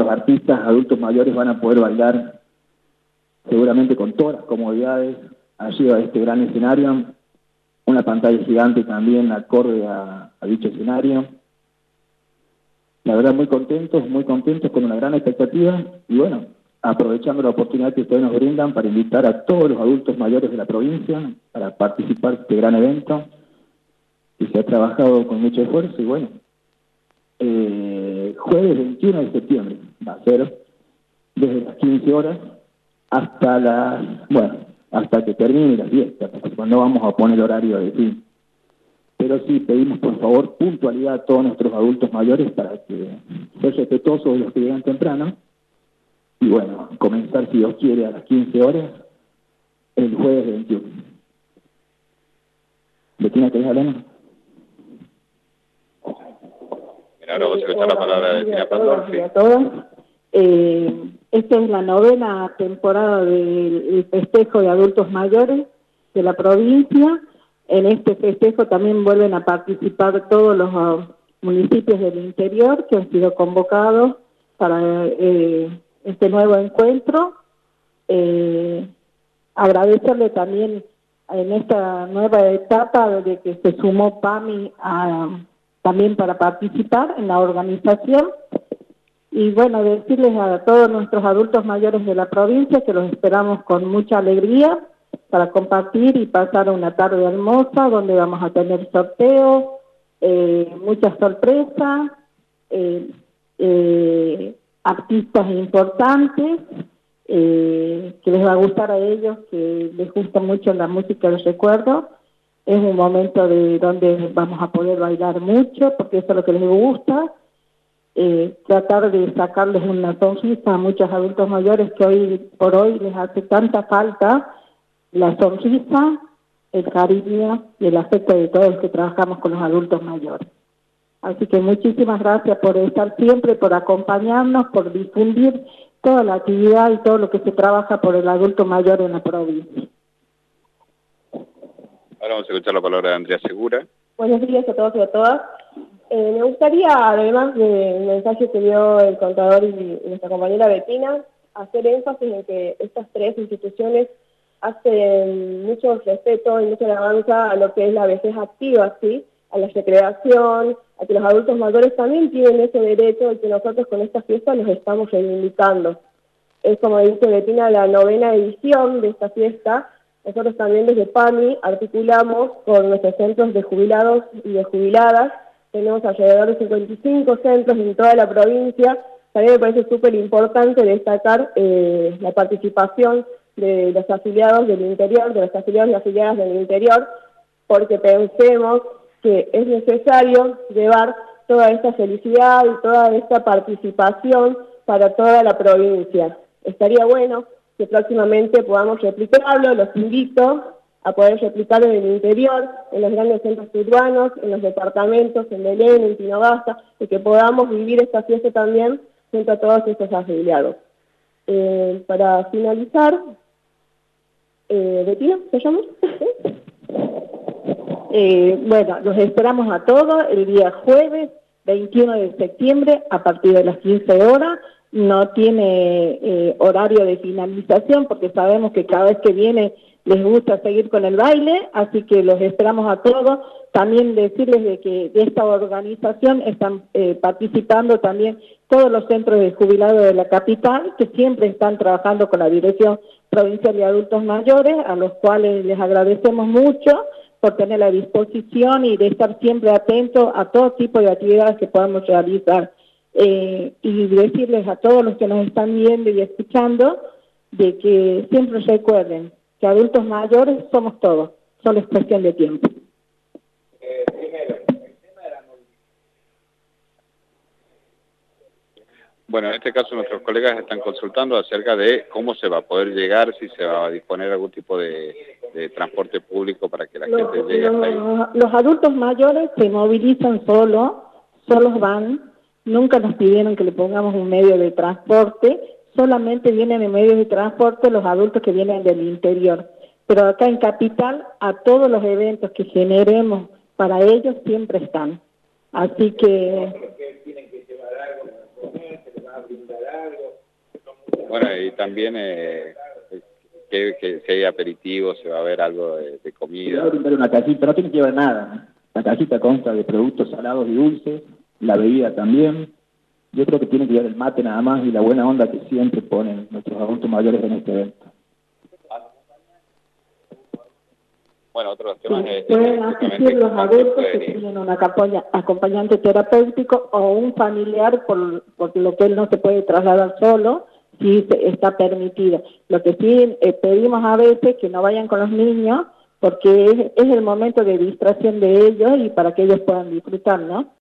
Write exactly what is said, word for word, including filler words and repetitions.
los artistas adultos mayores van a poder bailar seguramente con todas las comodidades allí a este gran escenario, una pantalla gigante también acorde a, a dicho escenario. La verdad muy contentos, muy contentos, con una gran expectativa y bueno, aprovechando la oportunidad que ustedes nos brindan para invitar a todos los adultos mayores de la provincia para participar de este gran evento que se ha trabajado con mucho esfuerzo y bueno, eh, jueves veintiuno de septiembre va a ser desde las quince horas hasta las, bueno, hasta que termine la fiesta, porque cuando vamos a poner el horario de fin. Pero sí pedimos por favor puntualidad a todos nuestros adultos mayores para que ser respetuosos de los que llegan temprano y bueno, comenzar si Dios quiere a las quince horas el jueves veintiuno. ¿Betina, querés hablar? Ahora vamos a escuchar la palabra de Betina Pandolfi. A todos. Eh, esta es la novena temporada del festejo de adultos mayores de la provincia. En este festejo también vuelven a participar todos los uh, municipios del interior que han sido convocados para eh, este nuevo encuentro. Eh, agradecerle también en esta nueva etapa de que se sumó PAMI a, también para participar en la organización. Y bueno, decirles a todos nuestros adultos mayores de la provincia que los esperamos con mucha alegría para compartir y pasar una tarde hermosa donde vamos a tener sorteos, eh, muchas sorpresas, eh, eh, artistas importantes, eh, que les va a gustar a ellos, que les gusta mucho la música del recuerdo. Es un momento de donde vamos a poder bailar mucho, porque eso es lo que les gusta. Eh, tratar de sacarles una sonrisa a muchos adultos mayores que hoy por hoy les hace tanta falta la sonrisa, el cariño y el afecto de todos los que trabajamos con los adultos mayores. Así que muchísimas gracias por estar siempre, por acompañarnos, por difundir toda la actividad y todo lo que se trabaja por el adulto mayor en la provincia. Ahora vamos a escuchar la palabra de Andrea Segura. Buenos días a todos y a todas. Eh, me gustaría, además del mensaje que dio el contador y nuestra compañera Betina, hacer énfasis en que estas tres instituciones hacen mucho respeto y mucha alabanza a lo que es la vejez activa, ¿sí? A la recreación, a que los adultos mayores también tienen ese derecho y que nosotros con esta fiesta los estamos reivindicando. Es como dice Betina, la novena edición de esta fiesta. Nosotros también desde PAMI articulamos con nuestros centros de jubilados y de jubiladas. Tenemos alrededor de cincuenta y cinco centros en toda la provincia. También me parece súper importante destacar eh, la participación de los afiliados del interior, de los afiliados y afiliadas del interior, porque pensemos que es necesario llevar toda esta felicidad y toda esta participación para toda la provincia. Estaría bueno que próximamente podamos replicarlo, los invito a poder replicarlo en el interior, en los grandes centros urbanos, en los departamentos, en Belén, en Tinogasta, y que podamos vivir esta fiesta también junto a todos estos afiliados. Eh, para finalizar, eh, ¿Betina, te llamo? Eh, bueno, los esperamos a todos el día jueves veintiuno de septiembre a partir de las quince horas. No tiene eh, horario de finalización porque sabemos que cada vez que viene les gusta seguir con el baile, así que los esperamos a todos. También decirles de que de esta organización están eh, participando también todos los centros de jubilados de la capital, que siempre están trabajando con la Dirección Provincial de Adultos Mayores, a los cuales les agradecemos mucho por tener la disposición y de estar siempre atentos a todo tipo de actividades que podamos realizar. Eh, y decirles a todos los que nos están viendo y escuchando de que siempre recuerden que adultos mayores somos todos, solo es cuestión de tiempo. Eh, primero, el tema de la movilidad. Bueno, en este caso nuestros colegas están consultando acerca de cómo se va a poder llegar, si se va a disponer algún tipo de, de transporte público para que la Los, gente llegue hasta ahí. los, los adultos mayores se movilizan solos, solos van, nunca nos pidieron que le pongamos un medio de transporte, solamente vienen en medios de transporte los adultos que vienen del interior. Pero acá en Capital, a todos los eventos que generemos para ellos siempre están. Así que... Porque tienen que llevar algo para comer, se les va a brindar Bueno, y también eh, que, que si hay aperitivos, se va a ver algo de, de Se comida. va a brindar una cajita, no tiene que llevar nada. La cajita consta de productos salados y dulces, la bebida también. Yo creo que tiene que llevar el mate nada más y la buena onda que siempre ponen nuestros adultos mayores en este evento. Bueno, otro de los temas Sí, es... pueden asistir los adultos que tienen un acompaña- acompañante terapéutico o un familiar por, por lo que él no se puede trasladar solo, sí se- está permitido. Lo que sí eh, pedimos a veces que no vayan con los niños porque es, es el momento de distracción de ellos y para que ellos puedan disfrutar, ¿no?